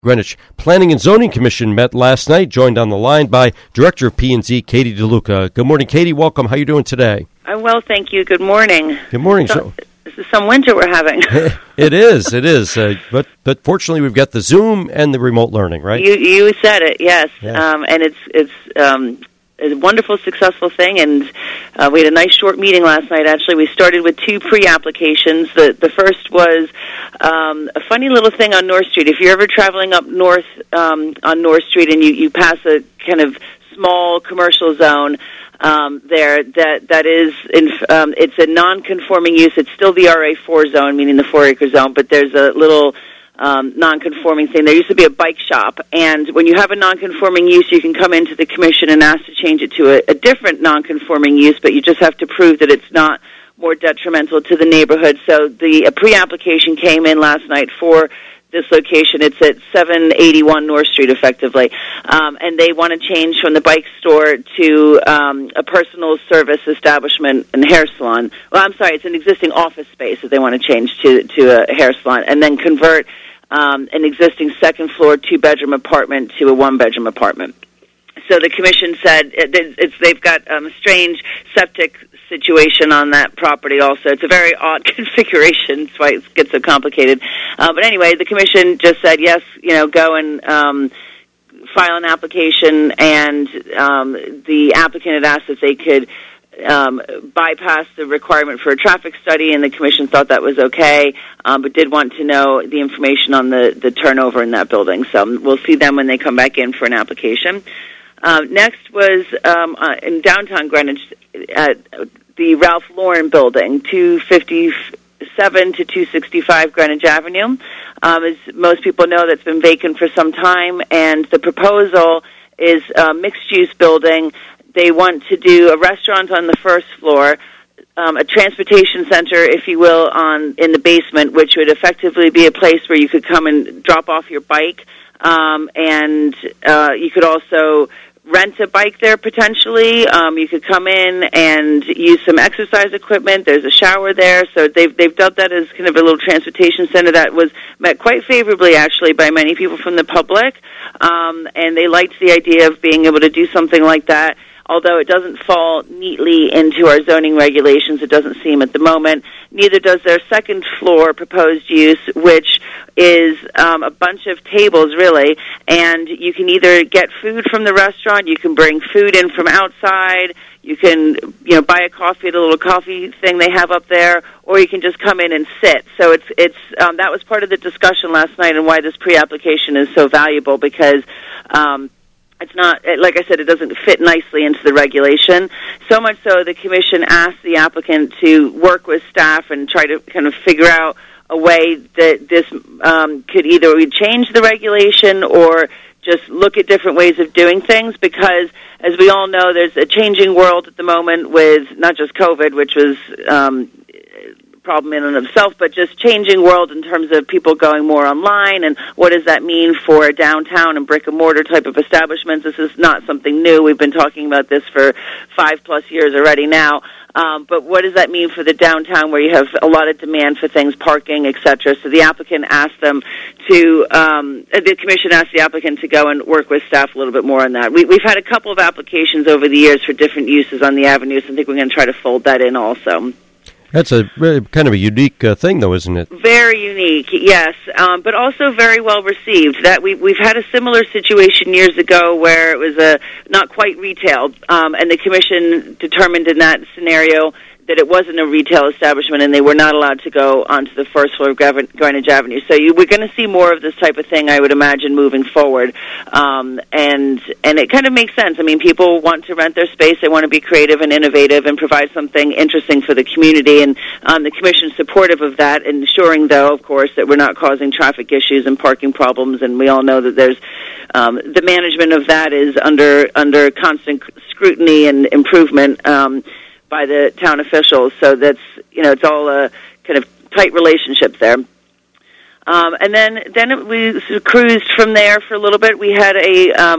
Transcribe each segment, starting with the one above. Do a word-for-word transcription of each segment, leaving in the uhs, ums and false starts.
Greenwich Planning and Zoning Commission met last night, joined on the line by Director of P and Z, Katie DeLuca. Good morning, Katie. Welcome. How are you doing today? I'm well, thank you. Good morning. Good morning. So, So, this is some winter we're having. it is, it is. Uh, but but fortunately, we've got the Zoom and the remote learning, right? You you said it, yes. Yeah. Um, and it's it's um, a wonderful, successful thing. And uh, we had a nice short meeting last night. Actually, we started with two pre-applications. The the first was um, a funny little thing on North Street. If you're ever traveling up north um, on North Street and you, you pass a kind of small commercial zone, Um, there, that that is, in, um, it's a non-conforming use. It's still the R A four zone, meaning the four-acre zone, but there's a little um, non-conforming thing. There used to be a bike shop, and when you have a non-conforming use, you can come into the commission and ask to change it to a, a different non-conforming use, but you just have to prove that it's not more detrimental to the neighborhood. So the a pre-application came in last night for this location. It's at seven eighty-one North Street, effectively. Um, and they want to change from the bike store to um, a personal service establishment and hair salon. Well, I'm sorry, it's an existing office space that they want to change to, to a hair salon, and then convert um, an existing second-floor, two-bedroom apartment to a one-bedroom apartment. So the commission said it's, it's, they've got um, a strange septic situation on that property also. It's a very odd configuration. That's why it gets so complicated. Uh, but anyway, the commission just said, yes, you know, go and um, file an application, and um, the applicant had asked if they could um, bypass the requirement for a traffic study, and the commission thought that was okay, um, but did want to know the information on the, the turnover in that building. So we'll see them when they come back in for an application. Uh, next was um, uh, in downtown Greenwich at the Ralph Lauren building, two fifty-seven to two sixty-five Greenwich Avenue. Um, as most people know, that's been vacant for some time, and the proposal is a mixed-use building. They want to do a restaurant on the first floor, um, a transportation center, if you will, on in the basement, which would effectively be a place where you could come and drop off your bike, um, and uh, you could also rent a bike there potentially. Um, you could come in and use some exercise equipment. There's a shower there, so they've they've dubbed that as kind of a little transportation center that was met quite favorably actually by many people from the public, um, and they liked the idea of being able to do something like that. Although it doesn't fall neatly into our zoning regulations, it doesn't seem at the moment. Neither does their second floor proposed use, which is um, a bunch of tables, really, and you can either get food from the restaurant, you can bring food in from outside, you can, you know, buy a coffee at a little coffee thing they have up there, or you can just come in and sit. So it's it's um, that was part of the discussion last night and why this pre-application is so valuable, because um, it's not, like I said, it doesn't fit nicely into the regulation. So much so the commission asked the applicant to work with staff and try to kind of figure out a way that this um, could either change the regulation or just look at different ways of doing things, because, as we all know, there's a changing world at the moment with not just COVID, which was um, problem in and of itself, but just changing world in terms of people going more online, and what does that mean for downtown and brick-and-mortar type of establishments. This is not something new. We've been talking about this for five-plus years already now. Um, but what does that mean for the downtown where you have a lot of demand for things, parking, et cetera? So the applicant asked them to, um, the commission asked the applicant to go and work with staff a little bit more on that. We, we've had a couple of applications over the years for different uses on the avenues, and I think we're going to try to fold that in also. That's a really kind of a unique uh, thing, though, isn't it? Very unique, yes, um, but also very well received. That we, we've had a similar situation years ago where it was a not quite retail, um, and the commission determined in that scenario that it wasn't a retail establishment and they were not allowed to go onto the first floor of Greenwich Avenue. So you, we're going to see more of this type of thing, I would imagine, moving forward. Um, and and it kind of makes sense. I mean, people want to rent their space. They want to be creative and innovative and provide something interesting for the community. And um, the commission is supportive of that, ensuring, though, of course, that we're not causing traffic issues and parking problems. And we all know that there's um, the management of that is under under constant scrutiny and improvement Um, by the town officials, so that's, you know, it's all a kind of tight relationship there. Um, and then then we cruised from there for a little bit. We had a um,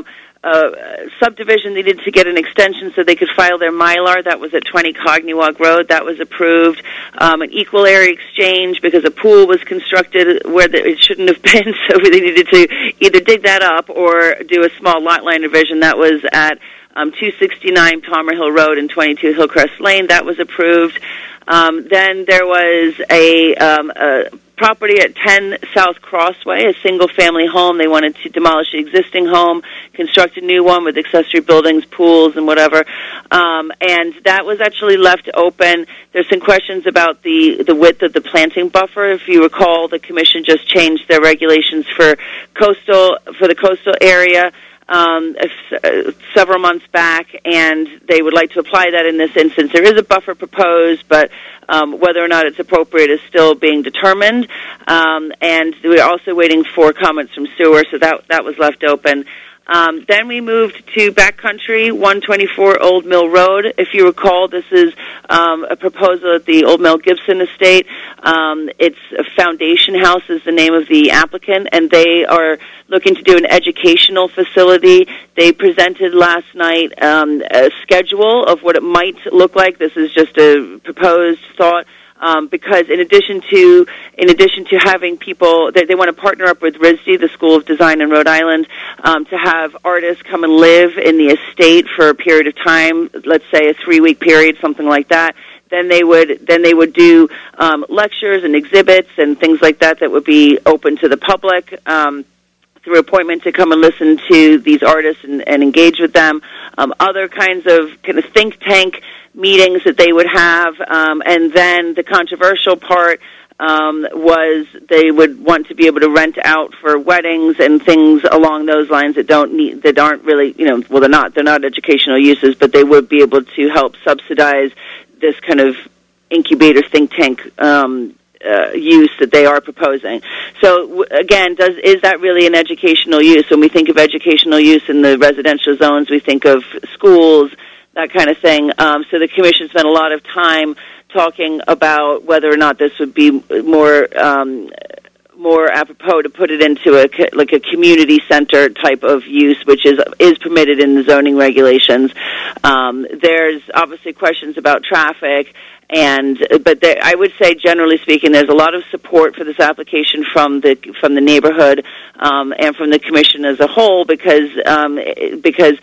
uh, subdivision needed to get an extension so they could file their Mylar. That was at twenty Cognywalk Road. That was approved. Um, an equal area exchange because a pool was constructed where the, it shouldn't have been, so they needed to either dig that up or do a small lot line revision. That was at um, two sixty-nine Palmer Hill Road and twenty-two Hillcrest Lane. That was approved. Um, then there was a, um, a property at ten South Crossway, a single-family home. They wanted to demolish the existing home, construct a new one with accessory buildings, pools, and whatever. Um, and that was actually left open. There's some questions about the, the width of the planting buffer. If you recall, the Commission just changed their regulations for coastal for the coastal area Um, uh, several months back, and they would like to apply that in this instance. There is a buffer proposed, but um, whether or not it's appropriate is still being determined. Um, and we're also waiting for comments from sewer, so that that was left open. Um, then we moved to Backcountry, one twenty-four Old Mill Road. If you recall, this is um, a proposal at the Old Mel Gibson estate. Um, it's a Foundation House is the name of the applicant, and they are looking to do an educational facility. They presented last night um, a schedule of what it might look like. This is just a proposed thought. Um, because in addition to in addition to having people, they, they want to partner up with R I S D, the School of Design in Rhode Island, um, to have artists come and live in the estate for a period of time, let's say a three-week period, something like that. Then they would then they would do um, lectures and exhibits and things like that that would be open to the public. Um, through appointment to come and listen to these artists and, and engage with them. Um, other kinds of kind of think tank meetings that they would have, um, and then the controversial part um, was they would want to be able to rent out for weddings and things along those lines that don't need, that aren't really, you know, well, they're not they're not educational uses, but they would be able to help subsidize this kind of incubator think tank um, uh, use that they are proposing. So w- again, does is that really an educational use? When we think of educational use in the residential zones, we think of schools, that kind of thing. Um, so the Commission spent a lot of time talking about whether or not this would be more um, more apropos to put it into a like a community center type of use, which is is permitted in the zoning regulations. Um, there's obviously questions about traffic. And but there, I would say, generally speaking, there's a lot of support for this application from the from the neighborhood um, and from the Commission as a whole, because um, because.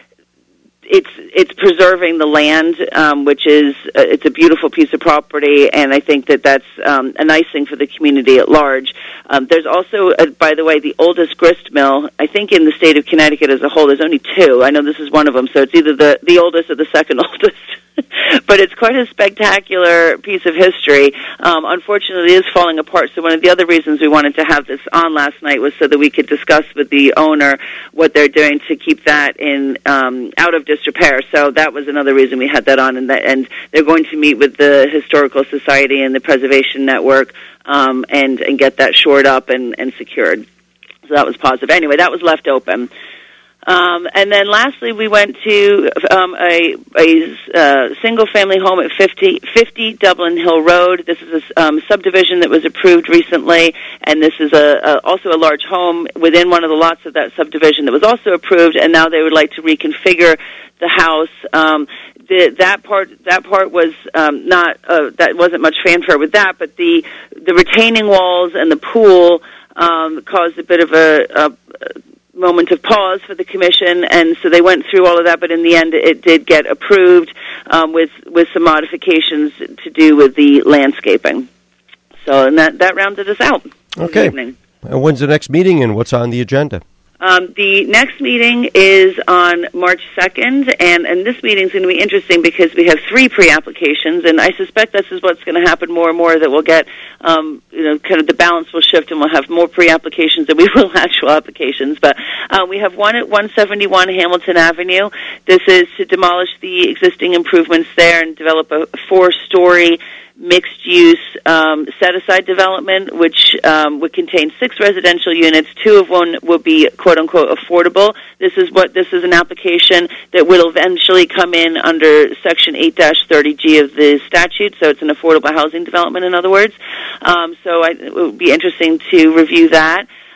It's it's preserving the land, um, which is uh, it's a beautiful piece of property, and I think that that's um, a nice thing for the community at large. Um, there's also, uh, by the way, the oldest grist mill. I think in the state of Connecticut as a whole, there's only two. I know this is one of them, so it's either the the oldest or the second oldest. But it's quite a spectacular piece of history. Um, unfortunately, it is falling apart. So one of the other reasons we wanted to have this on last night was so that we could discuss with the owner what they're doing to keep that in um, out of disrepair. So that was another reason we had that on, and, that, and they're going to meet with the Historical Society and the Preservation Network um, and, and get that shored up and, and secured. So that was positive. Anyway, that was left open. Um, and then lastly, we went to um, a, a uh, single-family home at fifty, fifty Dublin Hill Road. This is a um, subdivision that was approved recently, and this is a, a, also a large home within one of the lots of that subdivision that was also approved, and now they would like to reconfigure the house. Um, the, that part that part was um, not uh, that wasn't much fanfare with that, but the the retaining walls and the pool um, caused a bit of a, a moment of pause for the Commission, and so they went through all of that, but in the end it did get approved um, with with some modifications to do with the landscaping. So and that, that rounded us out. Okay. And when's the next meeting, and what's on the agenda? Um, the next meeting is on March second, and, and this meeting is going to be interesting because we have three pre-applications, and I suspect this is what's going to happen more and more, that we'll get, um, you know, kind of the balance will shift, and we'll have more pre-applications than we will actual applications. But uh, we have one at one seventy-one Hamilton Avenue. This is to demolish the existing improvements there and develop a four-story mixed-use um, set-aside development, which um, would contain six residential units. Two of one will be quote-unquote affordable. This is what this is an application that will eventually come in under Section eight dash thirty G of the statute, so it's an affordable housing development, in other words. Um, so I, it would be interesting to review that.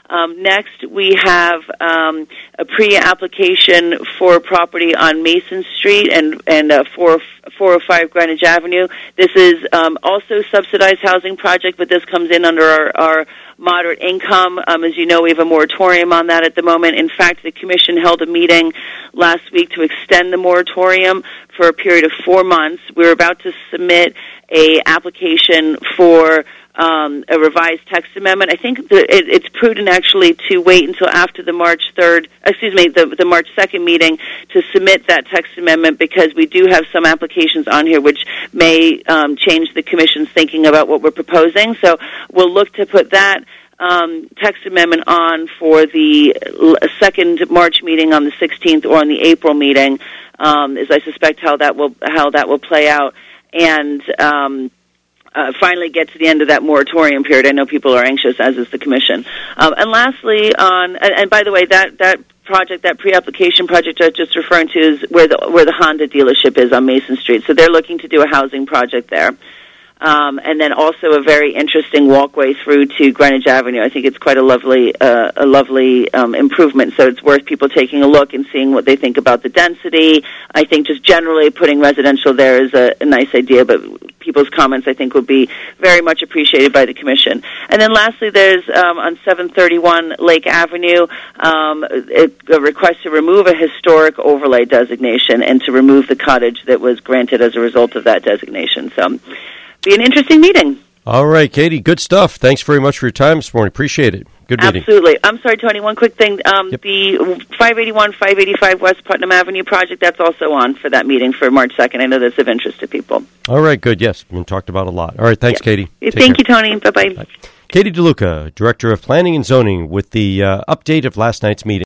Um, next, we have um, a pre-application for property on Mason Street and and uh, four oh five Greenwich Avenue. This is um, also subsidized housing project, but this comes in under our, our moderate income. Um, as you know, we have a moratorium on that at the moment. In fact, the Commission held a meeting last week to extend the moratorium for a period of four months. We're about to submit a application for um, a revised text amendment. I think the, it, it's prudent actually to wait until after the March third, excuse me, the, the March second meeting to submit that text amendment, because we do have some applications on here which may um, change the Commission's thinking about what we're proposing. So we'll look to put that Um, text amendment on for the l- second March meeting on the sixteenth, or on the April meeting, um, as I suspect how that will how that will play out, and um, uh, finally get to the end of that moratorium period. I know people are anxious, as is the Commission. Um, and lastly, on and, and by the way, that that project, that pre-application project I was just referring to, is where the where the Honda dealership is on Mason Street. So they're looking to do a housing project there. Um, and then also a very interesting walkway through to Greenwich Avenue. I think it's quite a lovely, uh, a lovely um, improvement. So it's worth people taking a look and seeing what they think about the density. I think just generally putting residential there is a, a nice idea, but people's comments I think would be very much appreciated by the Commission. And then lastly, there's um, on seven thirty-one Lake Avenue um, a, a request to remove a historic overlay designation and to remove the cottage that was granted as a result of that designation. So. Be an interesting meeting. All right, Katie, good stuff. Thanks very much for your time this morning. Appreciate it. Good meeting. Absolutely. I'm sorry, Tony, one quick thing. Um, yep. The five eighty-one, five eighty-five West Putnam Avenue project, that's also on for that meeting for March second. I know that's of interest to people. All right, good. Yes, been talked about a lot. All right, thanks, yep. Katie. Take care. Thank you, Tony. Bye-bye. Bye. Katie DeLuca, Director of Planning and Zoning, with the uh, update of last night's meeting.